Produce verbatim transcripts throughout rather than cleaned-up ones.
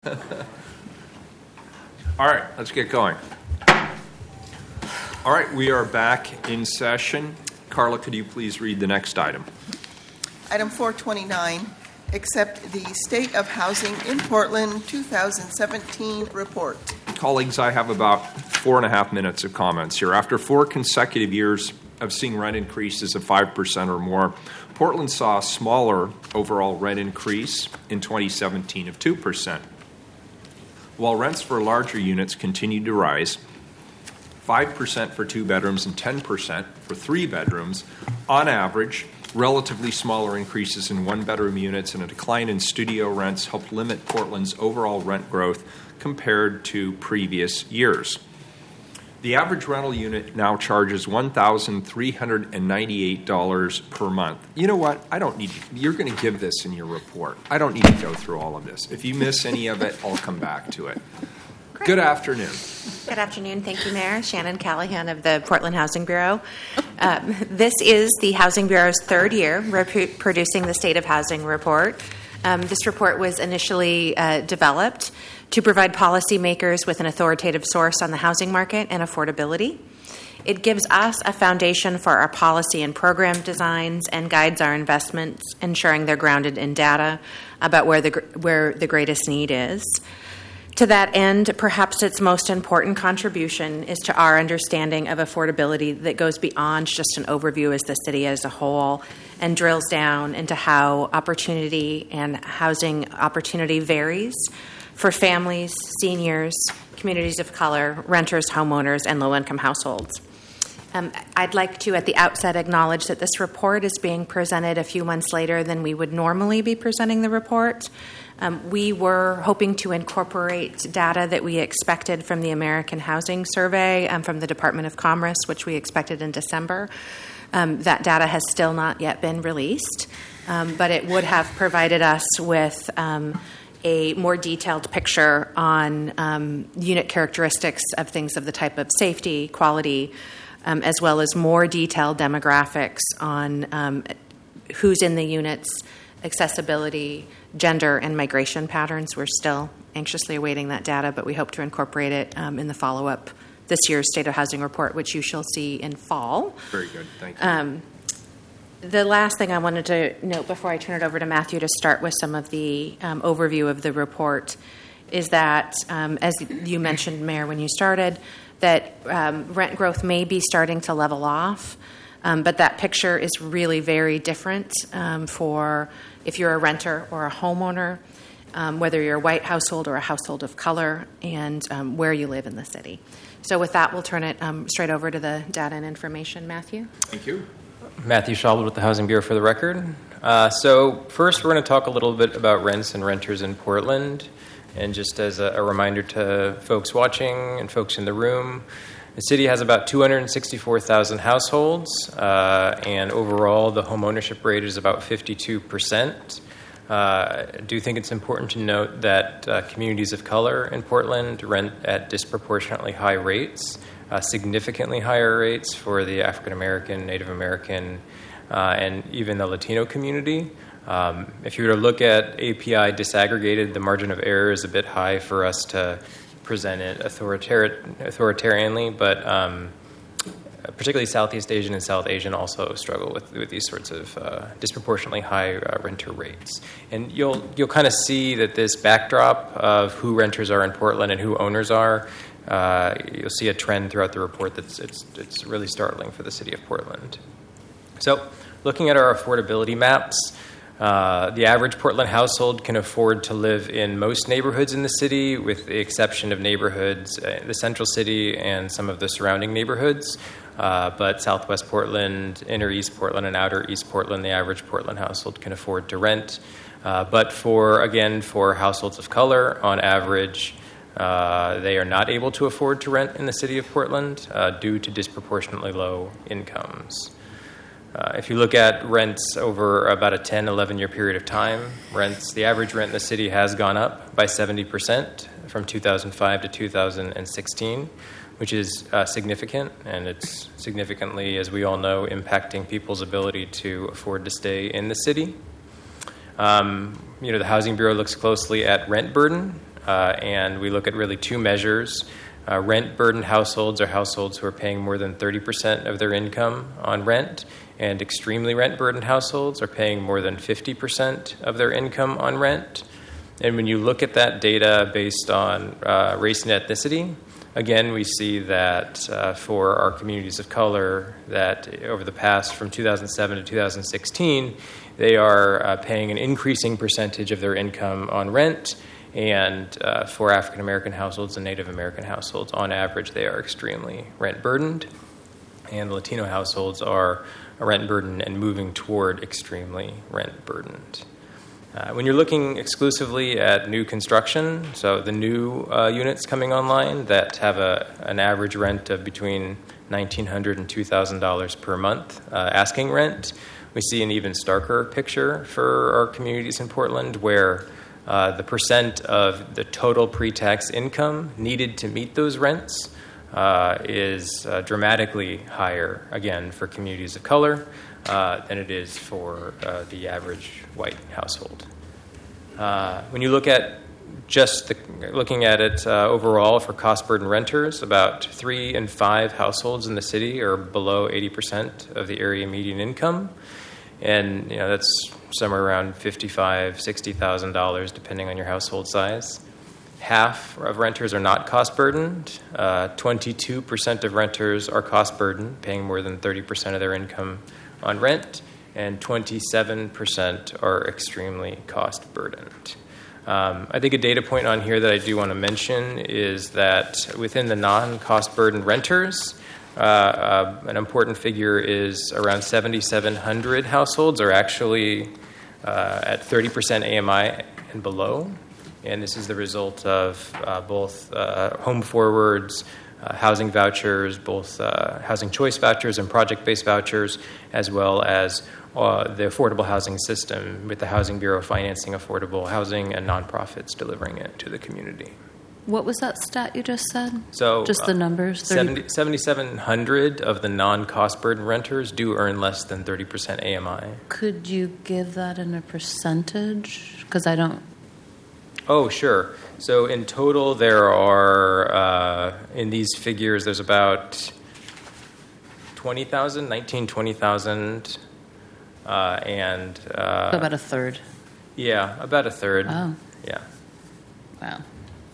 All right, let's get going. All right, we are back in session. Carla, could you please read the next item? Item four twenty-nine, accept the State of Housing in Portland two thousand seventeen report. Colleagues, I have about four and a half minutes of comments here. After four consecutive years of seeing rent increases of five percent or more, Portland saw a smaller overall rent increase in twenty seventeen of two percent. While rents for larger units continued to rise, five percent for two bedrooms and ten percent for three bedrooms, on average, relatively smaller increases in one-bedroom units and a decline in studio rents helped limit Portland's overall rent growth compared to previous years. The average rental unit now charges one thousand three hundred ninety-eight dollars per month. You know what? I don't need, you're going to give this in your report. I don't need to go through all of this. If you miss any of it, I'll come back to it. Great. Good afternoon. Good afternoon. Thank you, Mayor. Shannon Callahan of the Portland Housing Bureau. Um, this is the Housing Bureau's third year rep- producing the State of Housing report. Um, this report was initially uh, developed to provide policymakers with an authoritative source on the housing market and affordability. It gives us a foundation for our policy and program designs and guides our investments, ensuring they're grounded in data about where the where the greatest need is. To that end, perhaps its most important contribution is to our understanding of affordability that goes beyond just an overview as the city as a whole and drills down into how opportunity and housing opportunity varies for families, seniors, communities of color, renters, homeowners, and low-income households. Um, I'd like to, at the outset, acknowledge that this report is being presented a few months later than we would normally be presenting the report. Um, we were hoping to incorporate data that we expected from the American Housing Survey um, from the Department of Commerce, which we expected in December. Um, that data has still not yet been released, um, but it would have provided us with um, a more detailed picture on um, unit characteristics of things of the type of safety, quality, um, as well as more detailed demographics on um, who's in the units, accessibility, gender, and migration patterns. We're still anxiously awaiting that data, but we hope to incorporate it um, in the follow-up this year's State of Housing report, which you shall see in fall. Very good. Thank you. Um, The last thing I wanted to note before I turn it over to Matthew to start with some of the um, overview of the report is that, um, as you mentioned, Mayor, when you started, that um, rent growth may be starting to level off, um, but that picture is really very different um, for if you're a renter or a homeowner, um, whether you're a white household or a household of color, and um, where you live in the city. So with that, we'll turn it um, straight over to the data and information. Matthew? Thank you. Matthew Schalwood with the Housing Bureau for the record. Uh, so first, we're going to talk a little bit about rents and renters in Portland. And just as a, a reminder to folks watching and folks in the room, the city has about two hundred sixty-four thousand households, uh, and overall the home ownership rate is about fifty-two percent. Uh, I do think it's important to note that uh, communities of color in Portland rent at disproportionately high rates. Uh, significantly higher rates for the African American, Native American, uh, and even the Latino community. Um, if you were to look at A P I disaggregated, the margin of error is a bit high for us to present it authoritar- authoritarianly, but um, particularly Southeast Asian and South Asian also struggle with, with these sorts of uh, disproportionately high uh, renter rates. And you'll you'll kind of see that this backdrop of who renters are in Portland and who owners are. Uh, you'll see a trend throughout the report that's it's it's really startling for the city of Portland. So, looking at our affordability maps, uh, the average Portland household can afford to live in most neighborhoods in the city, with the exception of neighborhoods in the central city and some of the surrounding neighborhoods. Uh, but Southwest Portland, Inner East Portland, and Outer East Portland, the average Portland household can afford to rent. Uh, but for again, for households of color, on average, Uh, they are not able to afford to rent in the city of Portland uh, due to disproportionately low incomes. Uh, if you look at rents over about a ten, eleven-year period of time, rents, the average rent in the city has gone up by seventy percent from two thousand five to two thousand sixteen, which is uh, significant, and it's significantly, as we all know, impacting people's ability to afford to stay in the city. Um, you know, the Housing Bureau looks closely at rent burden. uh, and we look at really two measures. Uh, rent-burdened households are households who are paying more than thirty percent of their income on rent, and extremely rent-burdened households are paying more than fifty percent of their income on rent. And when you look at that data based on uh, race and ethnicity, again, we see that uh, for our communities of color, that over the past, from two thousand seven to two thousand sixteen, they are uh, paying an increasing percentage of their income on rent. And uh, for African American households and Native American households, on average, they are extremely rent burdened. And Latino households are rent burdened and moving toward extremely rent burdened. Uh, when you're looking exclusively at new construction, so the new uh, units coming online that have a, an average rent of between nineteen hundred dollars and two thousand dollars per month uh, asking rent, we see an even starker picture for our communities in Portland, where Uh, the percent of the total pre-tax income needed to meet those rents uh, is uh, dramatically higher, again, for communities of color uh, than it is for uh, the average white household. Uh, when you look at just the, looking at it uh, overall for cost-burden renters, about three in five households in the city are below eighty percent of the area median income. And you know that's somewhere around fifty-five thousand dollars, sixty thousand dollars, depending on your household size. Half of renters are not cost-burdened. Uh, twenty-two percent of renters are cost-burdened, paying more than thirty percent of their income on rent, and twenty-seven percent are extremely cost-burdened. Um, I think a data point on here that I do want to mention is that within the non-cost-burdened renters, Uh, uh, an important figure is around seventy-seven hundred households are actually uh, at thirty percent A M I and below. And this is the result of uh, both uh, home forwards, uh, housing vouchers, both uh, housing choice vouchers and project-based vouchers, as well as uh, the affordable housing system, with the Housing Bureau financing affordable housing and nonprofits delivering it to the community. What was that stat you just said? So just the numbers? seventy, seventy-seven hundred of the non-cost burden renters do earn less than thirty percent A M I. Could you give that in a percentage? Because I don't... Oh, sure. So in total, there are, uh, in these figures, there's about twenty thousand, nineteen, twenty thousand, uh, and... Uh, so about a third. Yeah, about a third. Oh. Yeah. Wow.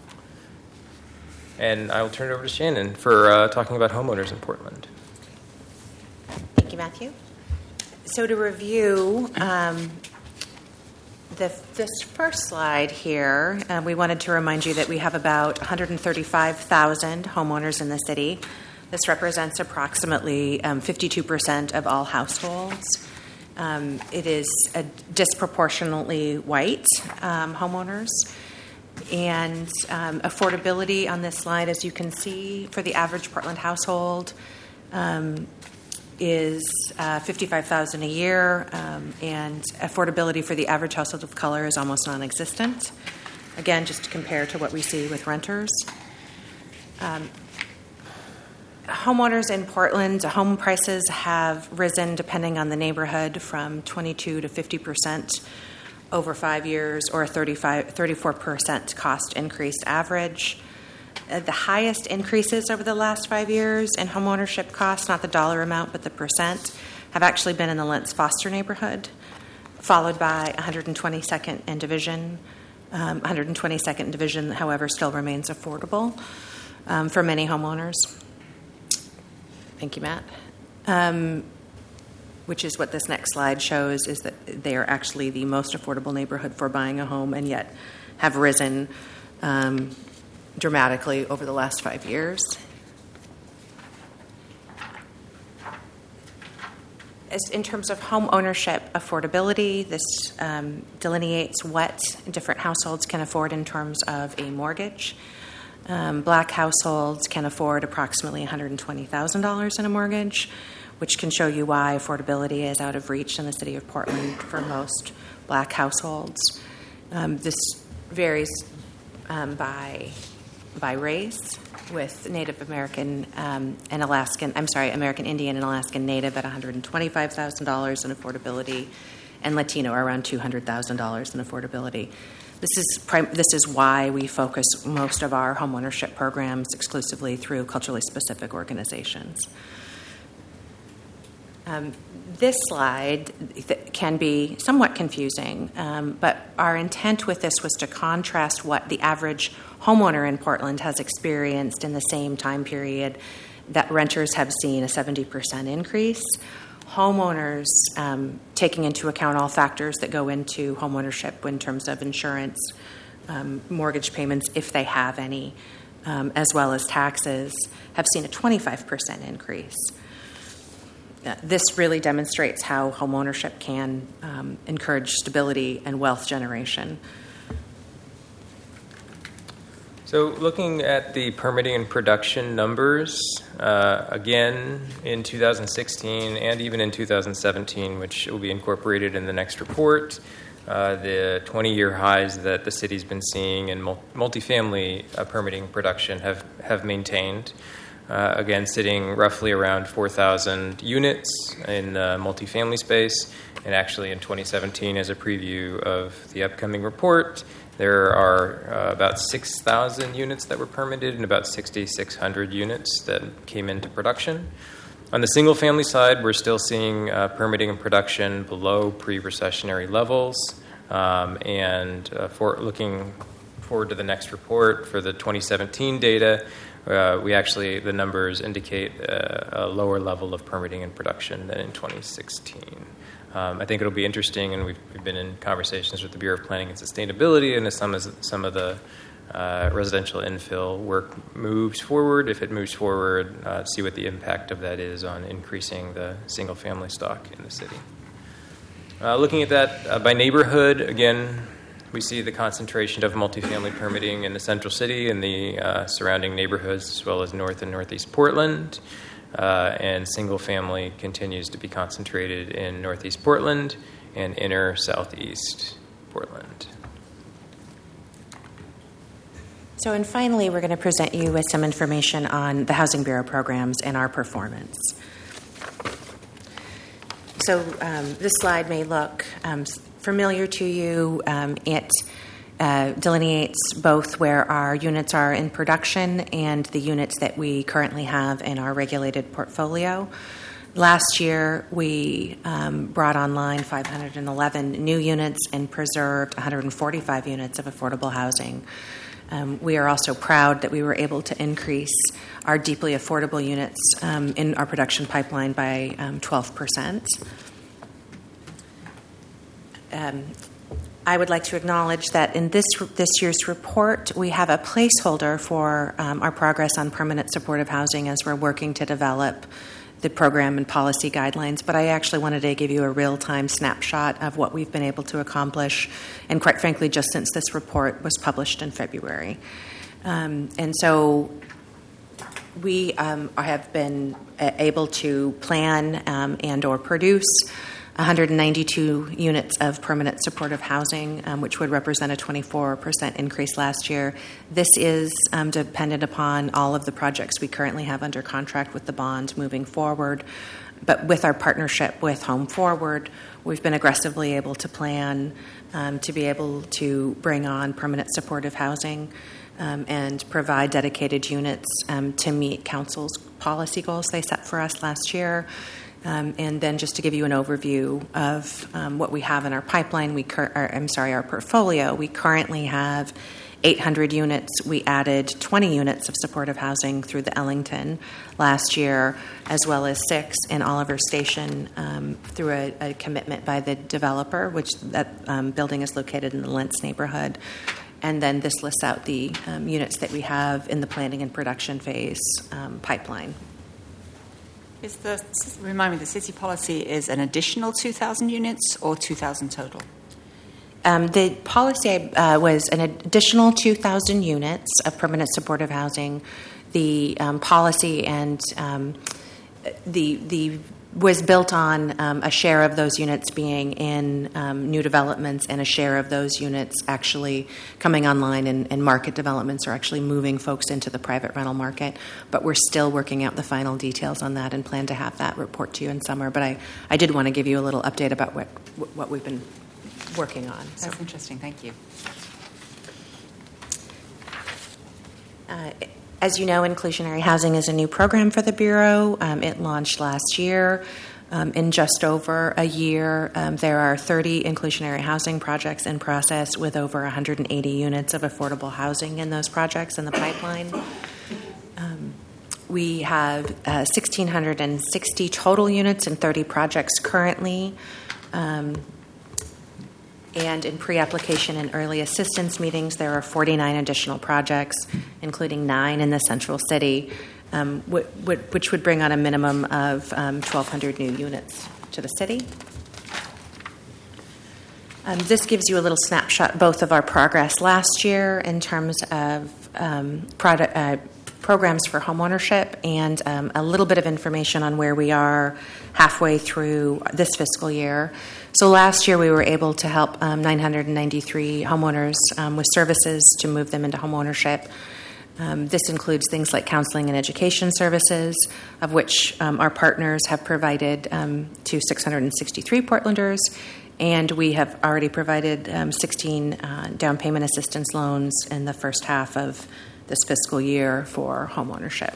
And I'll turn it over to Shannon for uh, talking about homeowners in Portland. Thank you, Matthew. So to review um, the, this first slide here, uh, we wanted to remind you that we have about one hundred thirty-five thousand homeowners in the city. This represents approximately um, fifty-two percent of all households. Um, it is a disproportionately white um, homeowners. And um, affordability on this slide, as you can see, for the average Portland household um, is uh, fifty-five thousand dollars a year, um, and affordability for the average household of color is almost non-existent. Again, just to compare to what we see with renters. Um, homeowners in Portland, home prices have risen, depending on the neighborhood, from twenty-two to fifty percent over five years, or a thirty-five, thirty-four percent cost increase average. Uh, the highest increases over the last five years in homeownership costs, not the dollar amount, but the percent, have actually been in the Lentz Foster neighborhood, followed by one hundred twenty-second and Division. Um, one hundred twenty-second Division, however, still remains affordable um, for many homeowners. Thank you, Matt. Um, which is what this next slide shows, is that they are actually the most affordable neighborhood for buying a home, and yet have risen um, dramatically over the last five years. As in terms of home ownership affordability, this um, delineates what different households can afford in terms of a mortgage. Um, black households can afford approximately one hundred twenty thousand dollars in a mortgage, which can show you why affordability is out of reach in the city of Portland for most black households. Um, this varies um, by by race, with Native American um, and Alaskan, I'm sorry, American Indian and Alaskan Native at one hundred twenty-five thousand dollars in affordability, and Latino around two hundred thousand dollars in affordability. This is prim- this is why we focus most of our homeownership programs exclusively through culturally specific organizations. Um, this slide th- can be somewhat confusing, um, but our intent with this was to contrast what the average homeowner in Portland has experienced in the same time period that renters have seen a seventy percent increase. Homeowners, um, taking into account all factors that go into homeownership in terms of insurance, um, mortgage payments, if they have any, um, as well as taxes, have seen a twenty-five percent increase. Uh, this really demonstrates how homeownership can um, encourage stability and wealth generation. So looking at the permitting and production numbers, uh, again, in two thousand sixteen and even in two thousand seventeen, which will be incorporated in the next report, uh, the twenty-year highs that the city's been seeing in mul- multifamily uh, permitting production have, have maintained. Uh, again, sitting roughly around four thousand units in the multifamily space. And actually in twenty seventeen, as a preview of the upcoming report, there are uh, about six thousand units that were permitted and about six thousand six hundred units that came into production. On the single-family side, we're still seeing uh, permitting and production below pre-recessionary levels. Um, and uh, for looking forward to the next report for the twenty seventeen data, uh, we actually, the numbers indicate uh, a lower level of permitting and production than in twenty sixteen. Um, I think it'll be interesting, and we've, we've been in conversations with the Bureau of Planning and Sustainability, and as some, as some of the uh, residential infill work moves forward, if it moves forward, uh, see what the impact of that is on increasing the single-family stock in the city. Uh, looking at that uh, by neighborhood, again, we see the concentration of multifamily permitting in the central city and the uh, surrounding neighborhoods, as well as north and northeast Portland. Uh, and single-family continues to be concentrated in northeast Portland and inner southeast Portland. So, and finally, we're going to present you with some information on the Housing Bureau programs and our performance. So, um, this slide may look um, familiar to you. Um, it Uh, delineates both where our units are in production and the units that we currently have in our regulated portfolio. Last year, we um, brought online five hundred eleven new units and preserved one hundred forty-five units of affordable housing. Um, we are also proud that we were able to increase our deeply affordable units um, in our production pipeline by um, twelve percent. Um, I would like to acknowledge that in this this year's report, we have a placeholder for um, our progress on permanent supportive housing as we're working to develop the program and policy guidelines. But I actually wanted to give you a real-time snapshot of what we've been able to accomplish, and quite frankly, just since this report was published in February. Um, and so we um, have been able to plan um, and or produce one hundred ninety-two units of permanent supportive housing, um, which would represent a twenty-four percent increase last year. This is um, dependent upon all of the projects we currently have under contract with the bond moving forward. But with our partnership with Home Forward, we've been aggressively able to plan um, to be able to bring on permanent supportive housing um, and provide dedicated units um, to meet Council's policy goals they set for us last year. Um, and then just to give you an overview of um, what we have in our pipeline, we cur- or, I'm sorry, our portfolio, we currently have eight hundred units. We added twenty units of supportive housing through the Ellington last year, as well as six in Oliver Station um, through a, a commitment by the developer, which that um, building is located in the Lentz neighborhood. And then this lists out the um, units that we have in the planning and production phase um, pipeline. Is the, remind me, the city policy is an additional two thousand units or two thousand total? Um, the policy uh, was an additional two thousand units of permanent supportive housing. The um, policy and um, the the was built on um, a share of those units being in um, new developments and a share of those units actually coming online and, and market developments are actually moving folks into the private rental market. But we're still working out the final details on that and plan to have that report to you in summer. But I, I did want to give you a little update about what what we've been working on. So. That's interesting. Thank you. Uh, as you know, inclusionary housing is a new program for the Bureau. Um, it launched last year. Um, in just over a year, um, there are thirty inclusionary housing projects in process with over one hundred eighty units of affordable housing in those projects in the pipeline. Um, we have uh, one thousand six hundred sixty total units and thirty projects currently. Um, and in pre-application and early assistance meetings, there are forty-nine additional projects, including nine in the central city. Um, w- w- which would bring on a minimum of um, twelve hundred new units to the city. Um, this gives you a little snapshot both of our progress last year in terms of um, product, uh, programs for homeownership and um, a little bit of information on where we are halfway through this fiscal year. So last year we were able to help um, nine hundred ninety-three homeowners um, with services to move them into homeownership. Um, this includes things like counseling and education services, of which um, our partners have provided um, to six hundred sixty-three Portlanders, and we have already provided um, sixteen uh, down payment assistance loans in the first half of this fiscal year for homeownership.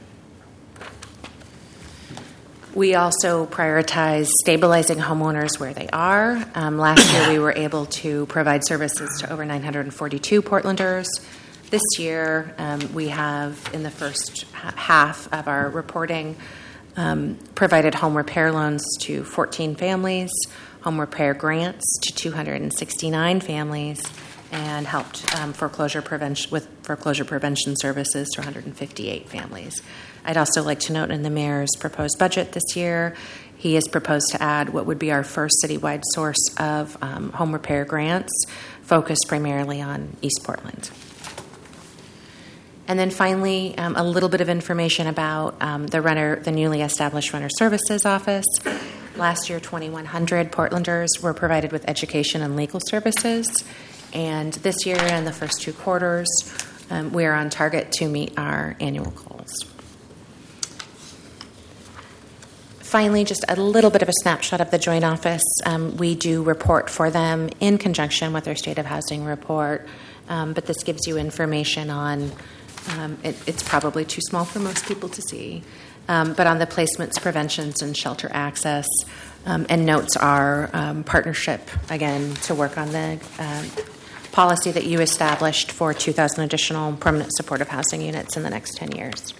We also prioritize stabilizing homeowners where they are. Um, last year, we were able to provide services to over nine hundred forty-two Portlanders. This year, um, we have, in the first ha- half of our reporting, um, provided home repair loans to fourteen families, home repair grants to two hundred sixty-nine families, and helped um, foreclosure prevention with foreclosure prevention services to one hundred fifty-eight families. I'd also like to note in the mayor's proposed budget this year, he has proposed to add what would be our first citywide source of um, home repair grants, focused primarily on East Portland. And then finally, um, a little bit of information about um, the renter, the newly established Renter Services Office. Last year, twenty-one hundred Portlanders were provided with education and legal services. And this year, in the first two quarters, um, we are on target to meet our annual goals. Finally, just a little bit of a snapshot of the Joint Office. Um, we do report for them in conjunction with our State of Housing report, um, but this gives you information on Um, it, it's probably too small for most people to see. Um, but on the placements, preventions, and shelter access, um, and notes our um, partnership, again, to work on the um, policy that you established for two thousand additional permanent supportive housing units in the next ten years.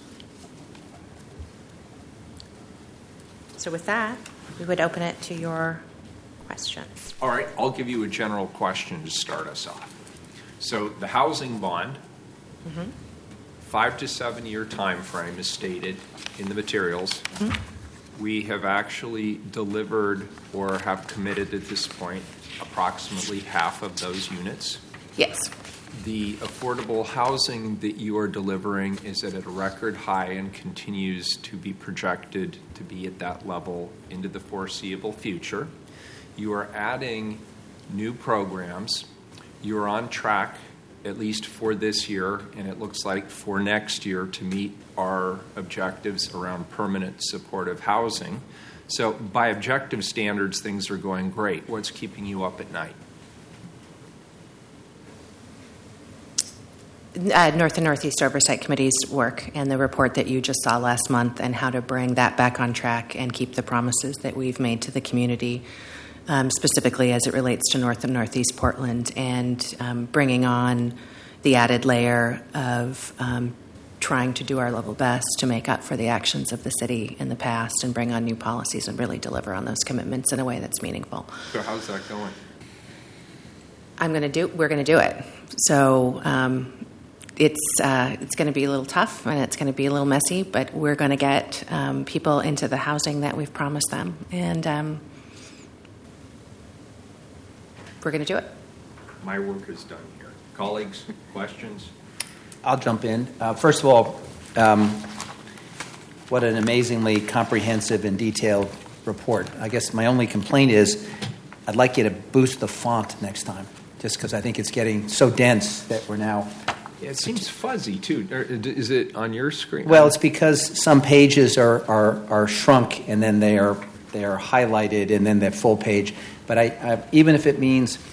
So with that, we would open it to your questions. All right, I'll give you a general question to start us off. So the housing bond, mm-hmm. five to seven year time frame is stated in the materials. Mm-hmm. We have actually delivered or have committed at this point approximately half of those units. Yes. The affordable housing that you are delivering is at a record high and continues to be projected to be at that level into the foreseeable future. You are adding new programs. You are on track, at least for this year, and it looks like for next year, to meet our objectives around permanent supportive housing. So by objective standards, things are going great. What's keeping you up at night? Uh, North and Northeast Oversight Committee's work and the report that you just saw last month, and how to bring that back on track and keep the promises that we've made to the community, um, specifically as it relates to North and Northeast Portland, and um, bringing on the added layer of um, trying to do our level best to make up for the actions of the city in the past and bring on new policies and really deliver on those commitments in a way that's meaningful. So how's that going? I'm going to do. We're going to do it. So um, it's uh, it's going to be a little tough and it's going to be a little messy, but we're going to get um, people into the housing that we've promised them, and um, we're going to do it. My work is done here. Colleagues, questions? I'll jump in. Uh, first of all, um, what an amazingly comprehensive and detailed report. I guess my only complaint is I'd like you to boost the font next time, just because I think it's getting so dense that we're now... Yeah, it seems fuzzy, too. Is it on your screen? Well, it's because some pages are, are, are shrunk, and then they are they are highlighted, and then they're full page. But I, I, even if it means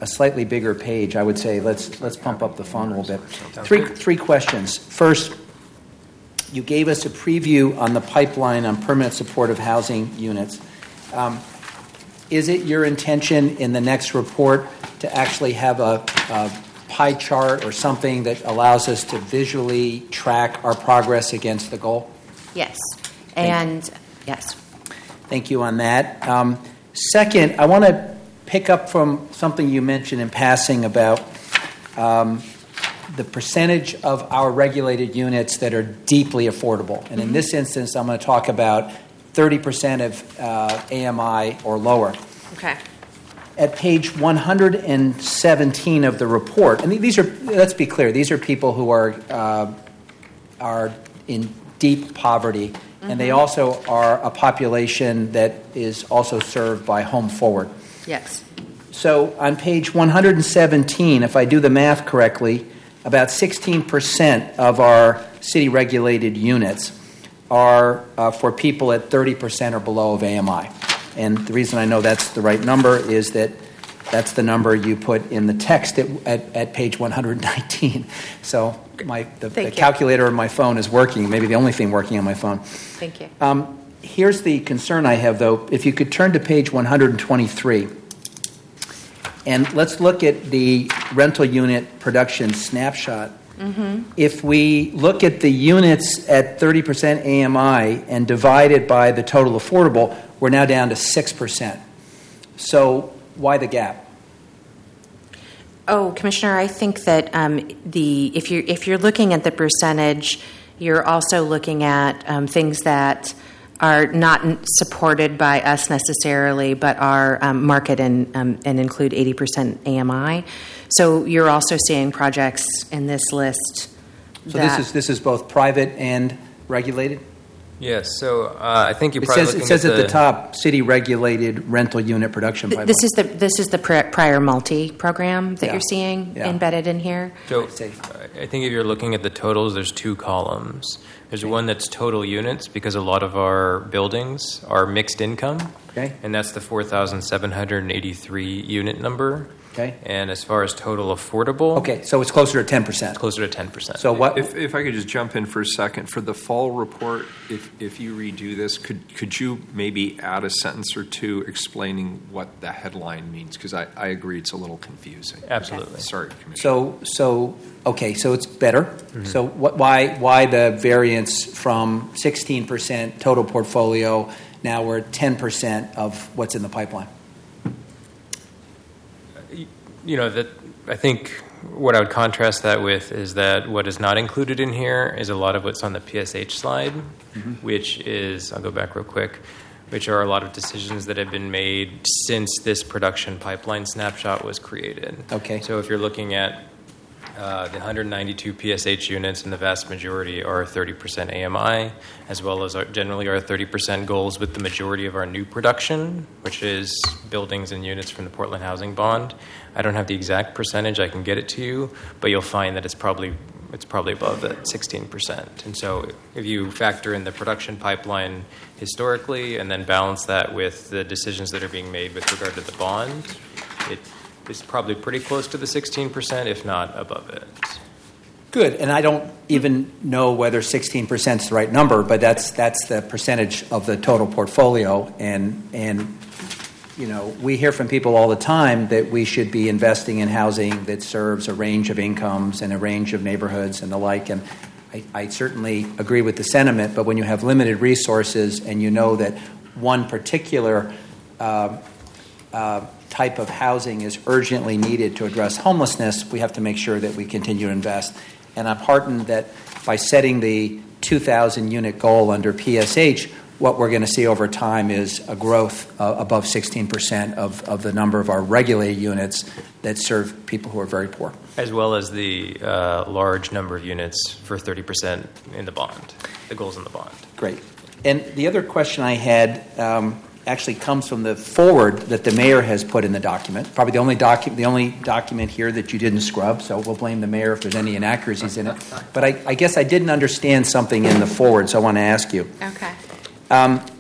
a slightly bigger page, I would say let's let's pump up the font a little bit. Three three questions. First, you gave us a preview on the pipeline on permanent supportive housing units. Um, is it your intention in the next report to actually have a, a pie chart or something that allows us to visually track our progress against the goal? Yes. And yes. Thank you on that. Um, second, I want to pick up from something you mentioned in passing about um, the percentage of our regulated units that are deeply affordable. And mm-hmm. in this instance, I'm going to talk about thirty percent of uh, A M I or lower. Okay. At page one hundred seventeen of the report, and these are, let's be clear, these are people who are uh, are in deep poverty, mm-hmm. and they also are a population that is also served by Home Forward. Yes. So on page one hundred seventeen, if I do the math correctly, about sixteen percent of our city-regulated units are uh, for people at thirty percent or below of A M I. And the reason I know that's the right number is that that's the number you put in the text at, at, at page one hundred nineteen. So my the, the calculator on my phone is working, maybe the only thing working on my phone. Thank you. Um, here's the concern I have, though. If you could turn to page one hundred twenty-three, and let's look at the rental unit production snapshot. Mm-hmm. If we look at the units at thirty percent A M I and divide it by the total affordable, we're now down to six percent. So why the gap? Oh, Commissioner, I think that um, the if you're if you're looking at the percentage, you're also looking at um, things that are not supported by us necessarily, but are um, market and um, and include eighty percent A M I. So you're also seeing projects in this list. So this is this is both private and regulated? Yes. So uh, I think you're it probably says, looking it says at, at the, the top, city-regulated rental unit production pipeline. This is the this is the prior multi program that Yeah. you're seeing Yeah. embedded in here. So I think if you're looking at the totals, there's two columns. There's one that's total units, because a lot of our buildings are mixed income, Okay. and that's the four thousand seven hundred eighty-three unit number. Okay. And as far as total affordable, Okay, so it's closer to ten percent. it's closer to ten percent. So what? If, if I could just jump in for a second, for the fall report, if, if you redo this, could could you maybe add a sentence or two explaining what the headline means? Because I, I agree it's a little confusing. Absolutely. Sorry, Commissioner. So, so okay, so it's better. Mm-hmm. So what, why why the variance from sixteen percent total portfolio, now we're at ten percent of what's in the pipeline? You know, that I think what I would contrast that with is that what is not included in here is a lot of what's on the P S H slide, mm-hmm. which is, I'll go back real quick, which are a lot of decisions that have been made since this production pipeline snapshot was created. Okay. So if you're looking at uh, the one hundred ninety-two P S H units, and the vast majority are thirty percent A M I, as well as our, generally our thirty percent goals with the majority of our new production, which is buildings and units from the Portland Housing Bond. I don't have the exact percentage. I can get it to you, but you'll find that it's probably it's probably above that sixteen percent. And so if you factor in the production pipeline historically and then balance that with the decisions that are being made with regard to the bond, it is probably pretty close to the sixteen percent, if not above it. Good, and I don't even know whether sixteen percent is the right number, but that's that's the percentage of the total portfolio, and and you know, we hear from people all the time that we should be investing in housing that serves a range of incomes and a range of neighborhoods and the like. And I, I certainly agree with the sentiment, but when you have limited resources and you know that one particular uh, uh, type of housing is urgently needed to address homelessness, we have to make sure that we continue to invest. And I'm heartened that by setting the two thousand unit goal under P S H, what we're going to see over time is a growth uh, above sixteen percent of, of the number of our regulated units that serve people who are very poor. As well as the uh, large number of units for thirty percent in the bond, the goals in the bond. Great. And the other question I had um, actually comes from the forward that the mayor has put in the document. Probably the only, docu- the only document here that you didn't scrub, so we'll blame the mayor if there's any inaccuracies in it. But I, I guess I didn't understand something in the forward, so I want to ask you. Okay. Um,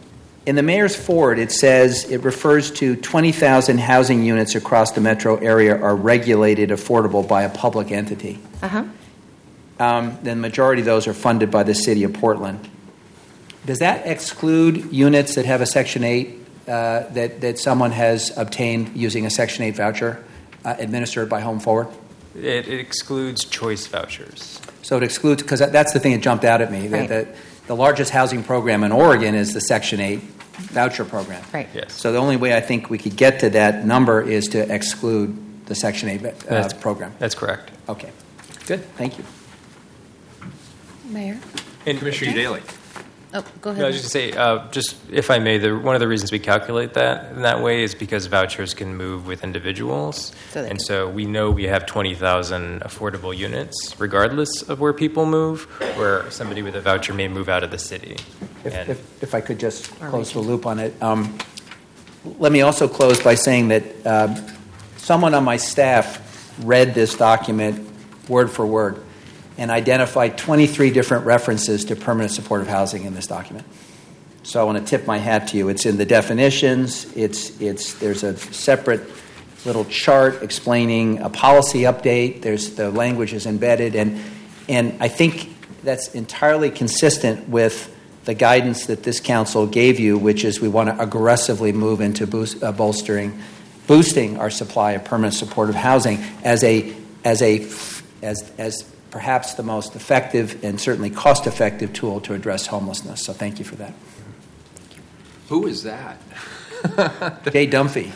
in the mayor's forward, it says it refers to twenty thousand housing units across the metro area are regulated affordable by a public entity. Uh-huh. Um, then the majority of those are funded by the city of Portland. Does that exclude units that have a Section eight uh, that, that someone has obtained using a Section eight voucher uh, administered by Home Forward? It, it excludes choice vouchers. So it excludes, because that's the thing that jumped out at me, that Right. the, the largest housing program in Oregon is the Section eight voucher program. Right. Yes. So the only way I think we could get to that number is to exclude the Section eight uh, That's- program. That's correct. Okay. Good. Thank you. Mayor? And Commissioner Daly. Oh, go ahead. No, I was just going to say, uh, just if I may, the, one of the reasons we calculate that in that way is because vouchers can move with individuals. So they and can- so we know we have twenty thousand affordable units, regardless of where people move, where somebody with a voucher may move out of the city. If, And- if, if I could just close the loop on it. Um, let me also close by saying that um, someone on my staff read this document word for word and identified twenty-three different references to permanent supportive housing in this document. So I want to tip my hat to you. It's in the definitions. It's, it's, there's a separate little chart explaining a policy update. There's the language is embedded. And, and I think that's entirely consistent with the guidance that this council gave you, which is we want to aggressively move into boost, uh, bolstering, boosting our supply of permanent supportive housing as a, as a, as, as perhaps the most effective and certainly cost-effective tool to address homelessness. So thank you for that. Who is that? Jay Dunphy.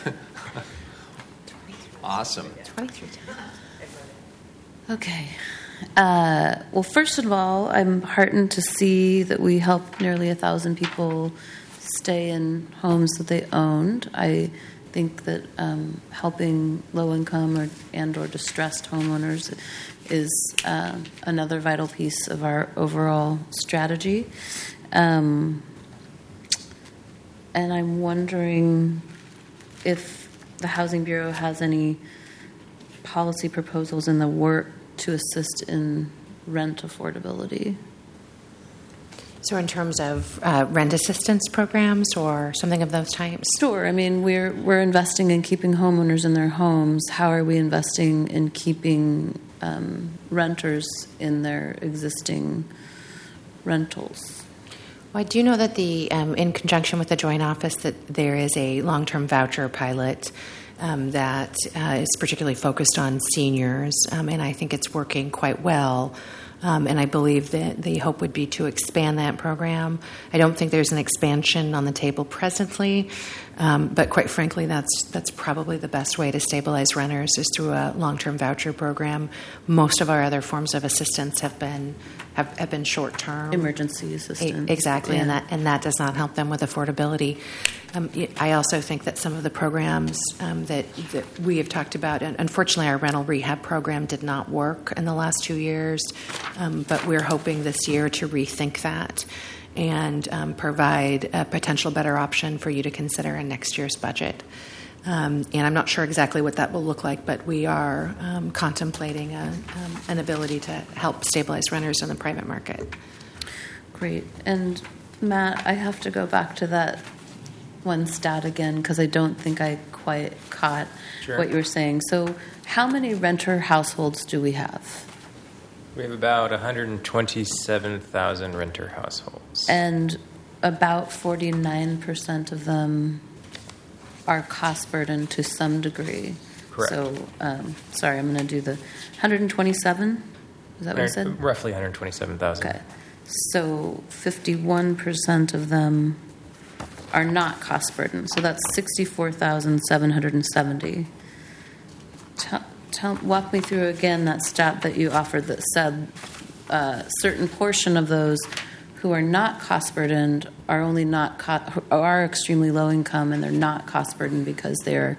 Awesome. twenty-three times. Okay. Uh, well, first of all, I'm heartened to see that we helped nearly a thousand people stay in homes that they owned. I think that um, helping low-income or and or distressed homeowners is uh, another vital piece of our overall strategy. Um, and I'm wondering if the Housing Bureau has any policy proposals in the work to assist in rent affordability. So in terms of uh, rent assistance programs or something of those types? Sure. I mean, we're we're investing in keeping homeowners in their homes. How are we investing in keeping um, renters in their existing rentals? Well, I do know that the, um, in conjunction with the Joint Office, that there is a long-term voucher pilot um, that uh, is particularly focused on seniors, um, and I think it's working quite well. Um, and I believe that the hope would be to expand that program. I don't think there's an expansion on the table presently, um, but quite frankly, that's that's probably the best way to stabilize renters is through a long-term voucher program. Most of our other forms of assistance have been have, have been short-term, Emergency assistance. E- exactly, Yeah. and that and that does not help them with affordability. Um, I also think that some of the programs um, that, that we have talked about, and unfortunately our rental rehab program did not work in the last two years, um, but we're hoping this year to rethink that and um, provide a potential better option for you to consider in next year's budget. Um, and I'm not sure exactly what that will look like, but we are um, contemplating a, um, an ability to help stabilize renters in the private market. Great. And Matt, I have to go back to that one stat again because I don't think I quite caught Sure. what you were saying. So how many renter households do we have? We have about one hundred twenty-seven thousand renter households. And about forty-nine percent of them are cost burdened to some degree. Correct. So, um, sorry, I'm going to do the one hundred twenty-seven. Is that what you said? Roughly one hundred twenty-seven thousand. Okay. So fifty-one percent of them are not cost burdened. So that's sixty-four thousand seven hundred seventy. Tell, tell, walk me through again that stat that you offered that said a certain portion of those who are not cost burdened are only not co- are extremely low income and they're not cost burdened because they're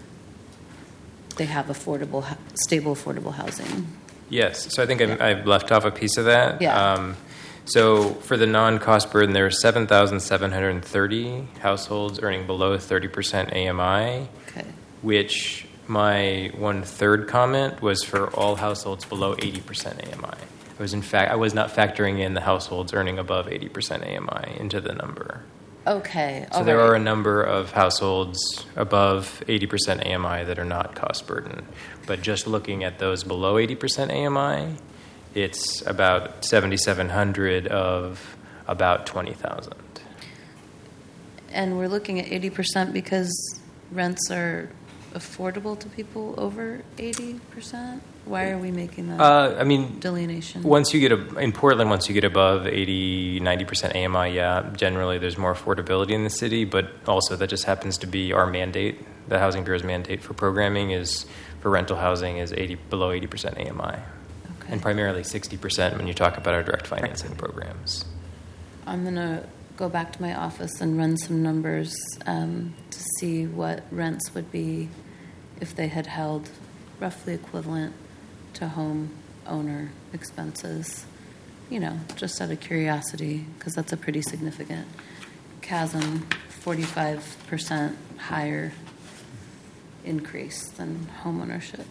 they have affordable, stable, affordable housing. Yes. So I think I've, I've left off a piece of that. Yeah. Um, so for the non-cost burden, there are seven thousand seven hundred thirty households earning below thirty percent A M I, Okay. which my one-third comment was for all households below eighty percent A M I. I was in fact I was not factoring in the households earning above eighty percent A M I into the number. Okay. So all there right. are a number of households above eighty percent A M I that are not cost burden. But just looking at those below eighty percent A M I, it's about seventy-seven hundred of about twenty thousand. And we're looking at eighty percent because rents are affordable to people over eighty percent? Why are we making that Uh, I mean, delineation? once you get a, in Portland, once you get above eighty, ninety percent A M I, yeah, generally there's more affordability in the city, but also that just happens to be our mandate. The Housing Bureau's mandate for programming is, for rental housing, is eighty below eighty percent A M I. Okay. And primarily sixty percent when you talk about our direct financing programs. I'm going to go back to my office and run some numbers um, to see what rents would be if they had held roughly equivalent to home owner expenses. You know, just out of curiosity, because that's a pretty significant chasm, forty-five percent higher increase than home ownership.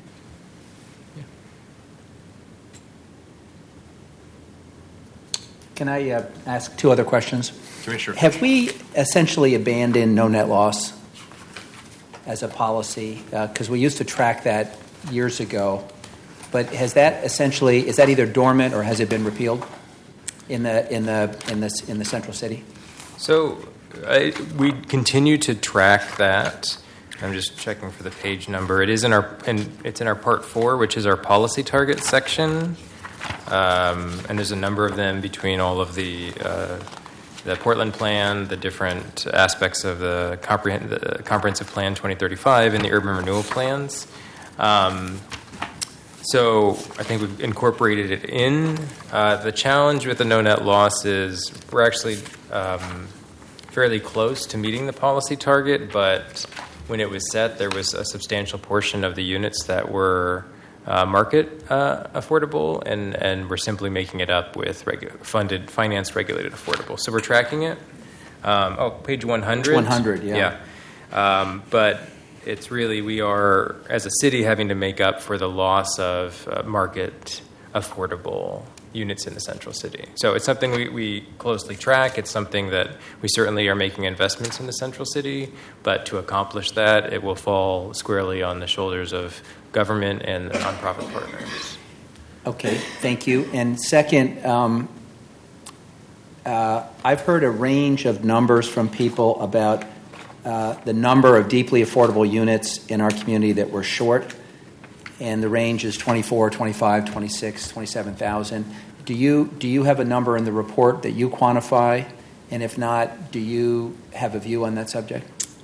Can I uh, ask two other questions? Commissioner. Have we essentially abandoned no net loss as a policy? Because we used to track that years ago. But has that essentially, is that either dormant or has it been repealed in the in the in this in the central city? So I, we continue to track that. I'm just checking for the page number. It is in our in, it's in our part four, which is our policy target section, um, and there's a number of them between all of the uh, the Portland plan, the different aspects of the, comprehend, the comprehensive plan twenty thirty-five, and the urban renewal plans. Um, So I think we've incorporated it in. Uh, the challenge with the no net loss is we're actually um, fairly close to meeting the policy target, but when it was set, there was a substantial portion of the units that were uh, market uh, affordable, and, and we're simply making it up with regu- funded, finance regulated affordable. So we're tracking it. Um, oh, page one hundred. one hundred, yeah. Yeah. Um, but it's really, we are, as a city, having to make up for the loss of uh, market affordable units in the central city. So it's something we, we closely track. It's something that we certainly are making investments in the central city, but to accomplish that, it will fall squarely on the shoulders of government and nonprofit partners. Okay, thank you. And second, um, uh, I've heard a range of numbers from people about Uh, the number of deeply affordable units in our community that were short, and the range is twenty-four, twenty-five, twenty-six, twenty-seven thousand. Do you do you have a number in the report that you quantify? And if not, do you have a view on that subject?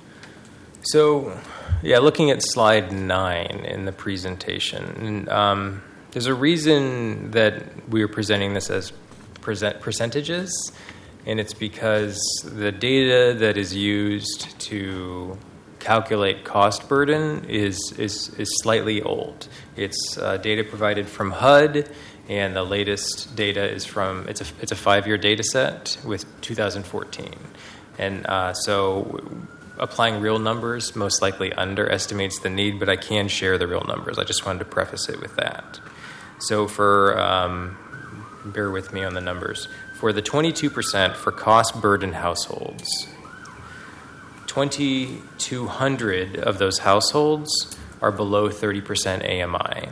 So, yeah, looking at slide nine in the presentation, um, there's a reason that we are presenting this as present percentages. And it's because the data that is used to calculate cost burden is is, is slightly old. It's uh, data provided from H U D, and the latest data is from it's a it's a five-year data set with two thousand fourteen, and uh, so applying real numbers most likely underestimates the need. But I can share the real numbers. I just wanted to preface it with that. So for um, bear with me on the numbers. For the twenty-two percent for cost-burden households, twenty-two hundred of those households are below thirty percent A M I.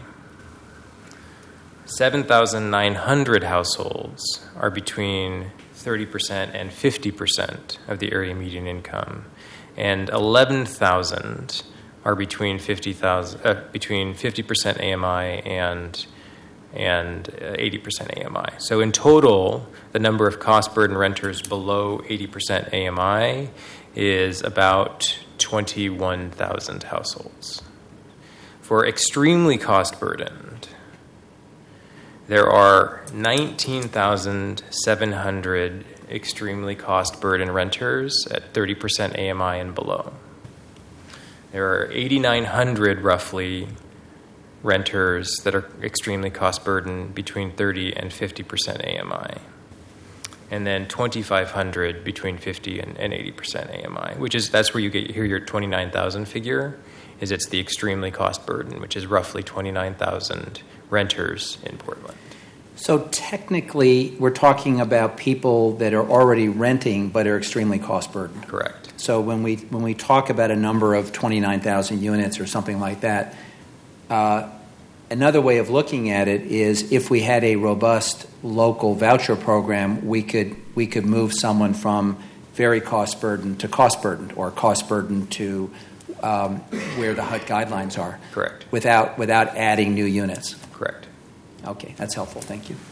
seven thousand nine hundred households are between thirty percent and fifty percent of the area median income, and eleven thousand are between fifty thousand uh, between fifty percent A M I and and eighty percent A M I. So in total, the number of cost burden renters below eighty percent A M I is about twenty-one thousand households. For extremely cost burdened, there are nineteen thousand seven hundred extremely cost burdened renters at thirty percent A M I and below. There are eighty-nine hundred roughly renters that are extremely cost burdened between thirty and fifty percent A M I. And then twenty-five hundred between fifty and, and eighty percent A M I, which is, that's where you get here your twenty-nine thousand figure, is it's the extremely cost burden, which is roughly twenty-nine thousand renters in Portland. So technically, we're talking about people that are already renting but are extremely cost burdened. Correct. So when we when we talk about a number of twenty-nine thousand units or something like that, uh, another way of looking at it is if we had a robust local voucher program, we could we could move someone from very cost burdened to cost burdened, or cost burdened to um, where the H U D guidelines are. Correct. Without without adding new units. Correct. Okay, that's helpful. Thank you.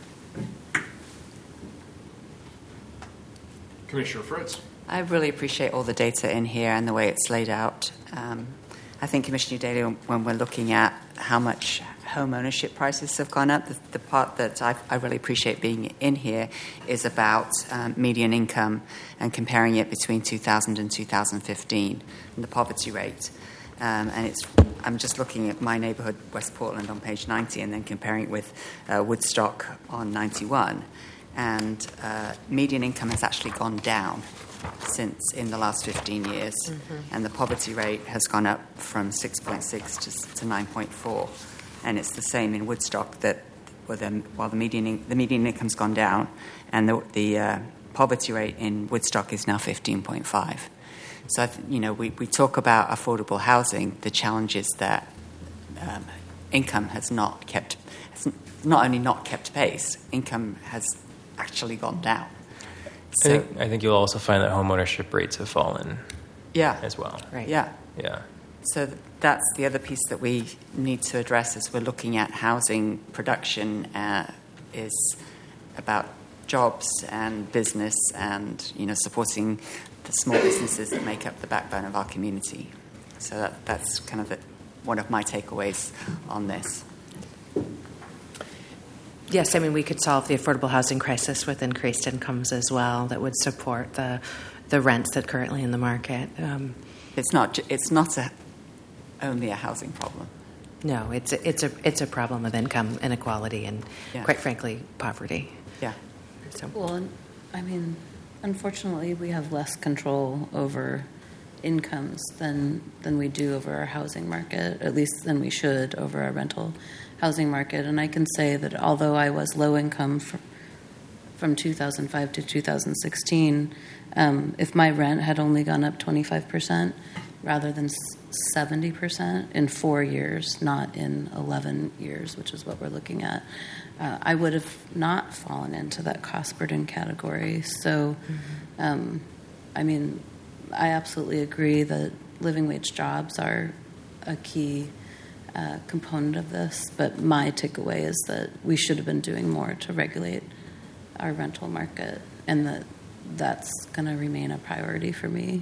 Commissioner Fritz. I really appreciate all the data in here and the way it's laid out. Um, I think, Commissioner Daly, when we're looking at how much home ownership prices have gone up, the, the part that I, I really appreciate being in here is about um, median income and comparing it between two thousand and two thousand fifteen and the poverty rate. Um, and it's I'm just looking at my neighborhood, West Portland, on page ninety, and then comparing it with uh, Woodstock on ninety-one. And uh, median income has actually gone down since in the last fifteen years, mm-hmm. and the poverty rate has gone up from six point six to, to nine point four. And it's the same in Woodstock, that while the, while the median in, the median income's gone down, and the, the uh, poverty rate in Woodstock is now fifteen point five. So, I th- you know, we, we talk about affordable housing. The challenge is that um, income has not kept, has not only not kept pace, income has actually gone down. So, I think, I think you'll also find that home ownership rates have fallen yeah, as well. Right. Yeah. Yeah. So that's the other piece that we need to address as we're looking at housing production uh, is about jobs and business and, you know, supporting the small businesses that make up the backbone of our community. So that, that's kind of the, one of my takeaways on this. Yes, I mean, we could solve the affordable housing crisis with increased incomes as well that would support the the rents that are currently in the market. Um, it's not it's not a, only a housing problem. No, it's a, it's a it's a problem of income inequality and, yeah. quite frankly, poverty. Yeah. So. Well, I mean, unfortunately, we have less control over incomes than than we do over our housing market, at least than we should over our rental housing market. And I can say that although I was low income for, from two thousand five to two thousand sixteen, um, if my rent had only gone up twenty-five percent rather than seventy percent in four years, not in eleven years, which is what we're looking at, uh, I would have not fallen into that cost burden category. So, mm-hmm. um, I mean, I absolutely agree that living wage jobs are a key uh, component of this, but my takeaway is that we should have been doing more to regulate our rental market, and that that's going to remain a priority for me.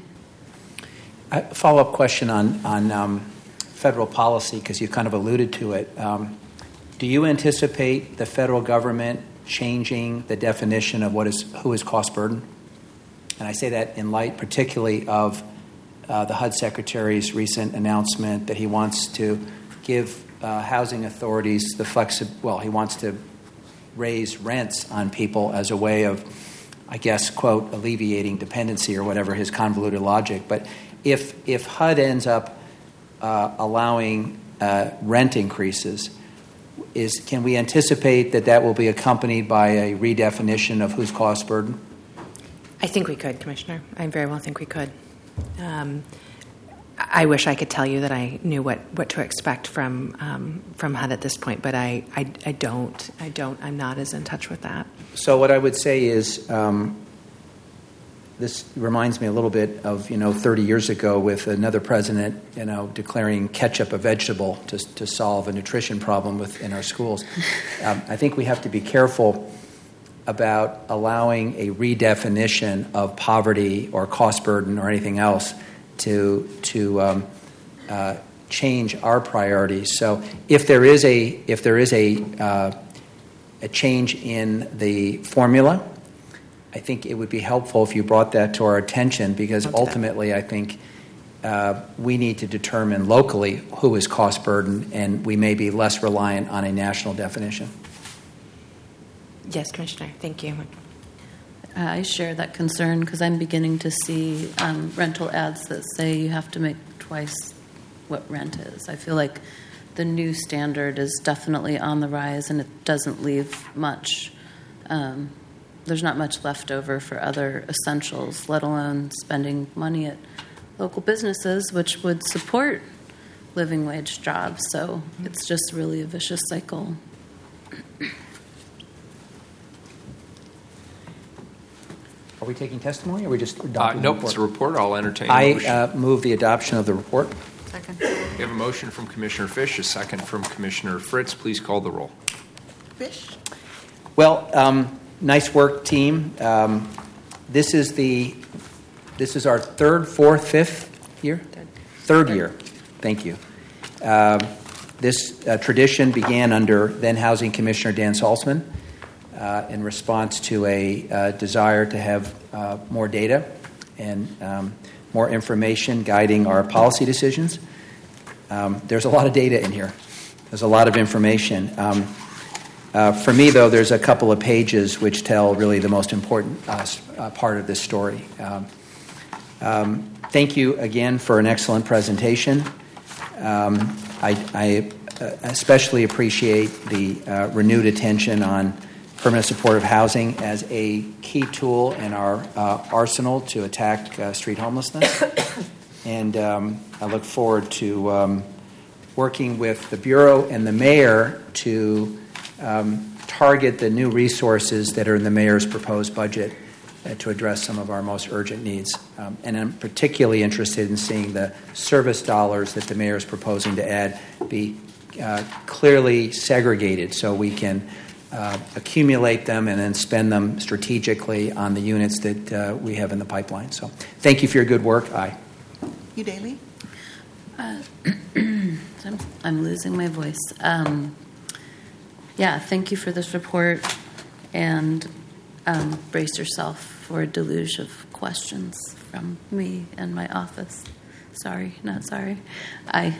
A follow-up question on, on um, federal policy, because you kind of alluded to it. Um, do you anticipate the federal government changing the definition of what is who is cost burden? And I say that in light particularly of uh, the H U D Secretary's recent announcement that he wants to give uh, housing authorities the flexi- well, he wants to raise rents on people as a way of, I guess, quote, alleviating dependency or whatever his convoluted logic. But if if H U D ends up uh, allowing uh, rent increases, is can we anticipate that that will be accompanied by a redefinition of who's cost burden? I think we could, Commissioner. I very well think we could. Um, I wish I could tell you that I knew what, what to expect from um, from H U D at this point, but I, I, I don't. I don't. I'm not as in touch with that. So what I would say is, um, this reminds me a little bit of, you know, thirty years ago with another president, you know, declaring ketchup a vegetable to to solve a nutrition problem within our schools. Um, I think we have to be careful about allowing a redefinition of poverty or cost burden or anything else to to um, uh, change our priorities. So if there is a if there is a uh, a change in the formula, I think it would be helpful if you brought that to our attention, because ultimately I think uh, we need to determine locally who is cost burden, and we may be less reliant on a national definition. Yes, Commissioner. Thank you. Uh, I share that concern because I'm beginning to see um, rental ads that say you have to make twice what rent is. I feel like the new standard is definitely on the rise, and it doesn't leave much. Um, there's not much left over for other essentials, let alone spending money at local businesses, which would support living wage jobs. So it's just really a vicious cycle. Are we taking testimony, or are we just Uh, adopting the nope, report? it's a report. I'll entertain a I motion. uh, move the adoption of the report. Second. We have a motion from Commissioner Fish, a second from Commissioner Fritz. Please call the roll. Fish? Well, um, nice work, team. Um, this is the this is our third, fourth, fifth year, third year. Thank you. Um, this uh, tradition began under then Housing Commissioner Dan Salzman uh, in response to a uh, desire to have uh, more data and um, more information guiding our policy decisions. Um, there's a lot of data in here. There's a lot of information. Um, Uh, for me, though, there's a couple of pages which tell really the most important uh, uh, part of this story. Um, um, thank you again for an excellent presentation. Um, I, I especially appreciate the uh, renewed attention on permanent supportive housing as a key tool in our uh, arsenal to attack uh, street homelessness. And um, I look forward to um, working with the Bureau and the Mayor to Um, target the new resources that are in the mayor's proposed budget uh, to address some of our most urgent needs. Um, and I'm particularly interested in seeing the service dollars that the mayor is proposing to add be uh, clearly segregated so we can uh, accumulate them and then spend them strategically on the units that uh, we have in the pipeline. So thank you for your good work. Aye. You Daly? Uh, I'm, I'm losing my voice. Um, Yeah, thank you for this report, and um, brace yourself for a deluge of questions from me and my office. Sorry, not sorry. I.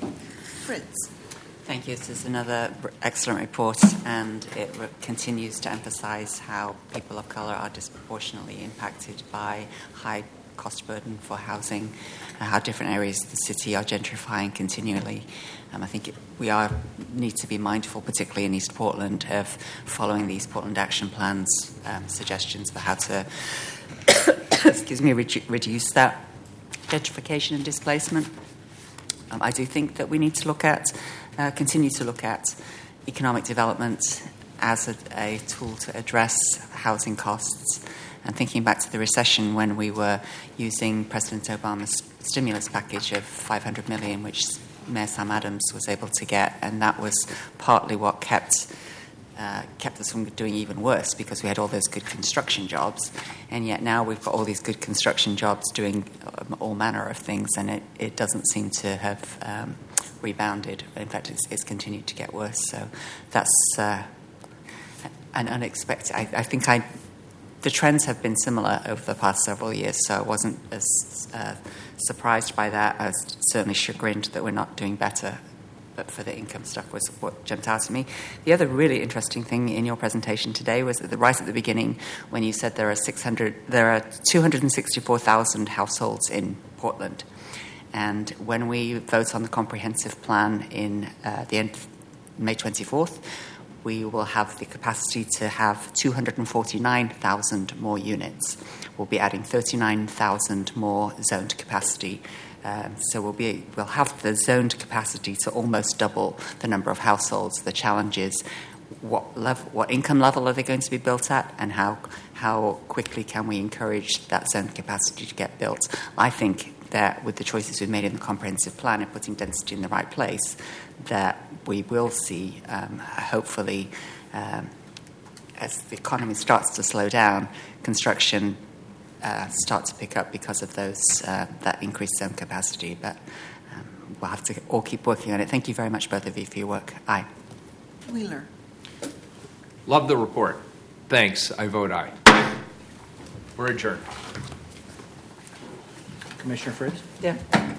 Fritz? Thank you. This is another excellent report, and it re- continues to emphasize how people of color are disproportionately impacted by high cost burden for housing, uh, how different areas of the city are gentrifying continually. Um, I think it, we are need to be mindful, particularly in East Portland, of following these Portland Action Plans um, suggestions for how to excuse me, redu- reduce that gentrification and displacement. Um, I do think that we need to look at, uh, continue to look at economic development as a, a tool to address housing costs. And thinking back to the recession when we were using President Obama's stimulus package of five hundred million dollars, which Mayor Sam Adams was able to get, and that was partly what kept uh, kept us from doing even worse because we had all those good construction jobs, and yet now we've got all these good construction jobs doing um, all manner of things, and it, it doesn't seem to have um, rebounded. In fact, it's, it's continued to get worse. So that's uh, an unexpected. I, I think I. The trends have been similar over the past several years, so I wasn't as uh, surprised by that. I was certainly chagrined that we're not doing better, but for the income stuff was what jumped out at me. The other really interesting thing in your presentation today was that the, right at the beginning when you said there are six hundred, there are two hundred sixty-four thousand households in Portland, and when we vote on the comprehensive plan in uh, the end of May twenty-fourth, we will have the capacity to have two hundred forty-nine thousand more units. We'll be adding thirty-nine thousand more zoned capacity. Um, so we'll be we'll have the zoned capacity to almost double the number of households. The challenge is what level, what income level are they going to be built at, and how how quickly can we encourage that zoned capacity to get built? I think that with the choices we've made in the comprehensive plan and putting density in the right place, that we will see, um, hopefully, um, as the economy starts to slow down, construction uh, start to pick up because of those uh, that increased zone capacity. But um, we'll have to all keep working on it. Thank you very much, both of you, for your work. Aye. Wheeler? Love the report. Thanks. I vote aye. We're adjourned. Commissioner Fritz? Yeah.